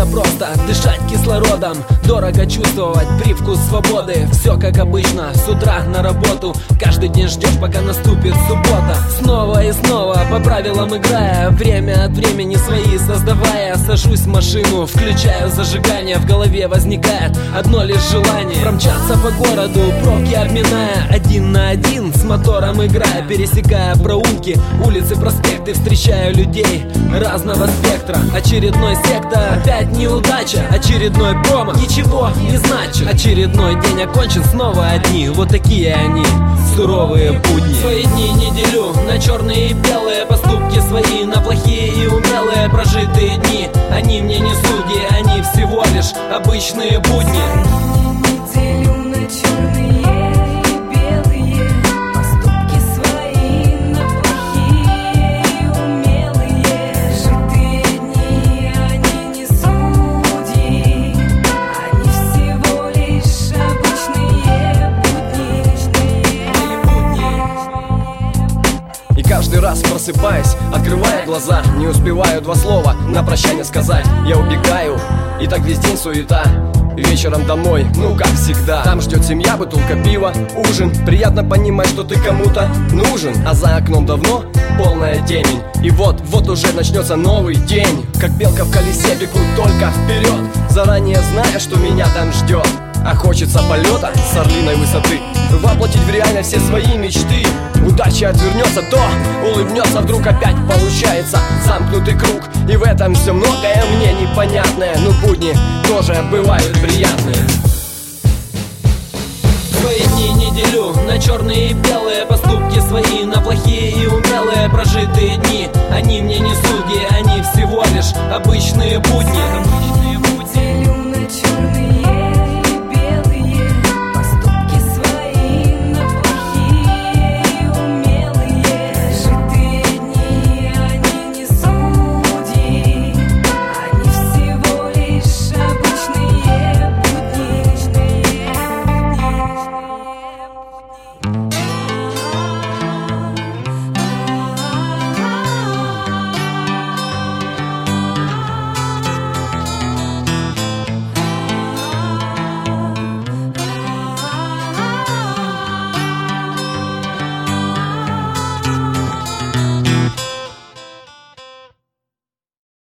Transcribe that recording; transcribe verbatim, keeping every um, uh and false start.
Это просто дышать кислородом, дорого чувствовать привкус свободы. Все как обычно, с утра на работу, каждый день ждешь, пока наступит суббота. Снова и снова по правилам играя, время от времени свои создавая. Сажусь в машину, включаю зажигание, в голове возникает одно лишь желание: промчаться по городу, пробки обминая, один на один с мотором играя, пересекая проулки, улицы, проспекты, встречаю людей разного спектра. Очередной сектор, опять неудача, очередной промах, ничего не значит. Очередной день окончен, снова одни, вот такие они, суровые будни. Свои дни не делю на черные и белые, поступки свои на плохие и умелые. Прожитые дни, они мне не судьи, они всего лишь обычные будни. Каждый раз просыпаясь, открывая глаза, не успеваю два слова на прощание сказать. Я убегаю, и так весь день суета. Вечером домой, ну как всегда. Там ждет семья, бутылка пива, ужин. Приятно понимать, что ты кому-то нужен. А за окном давно полная темень. И вот, вот уже начнется новый день. Как белка в колесе бегу только вперед, заранее зная, что меня там ждет. А хочется полета с орлиной высоты, воплотить в реальность все свои мечты. Удача отвернется, то улыбнется, вдруг опять получается замкнутый круг. И в этом все многое мне непонятное, но будни тоже бывают приятные. Свои дни не делю на черные и белые, поступки свои на плохие и умелые. Прожитые дни, они мне не судьи, они всего лишь обычные будни.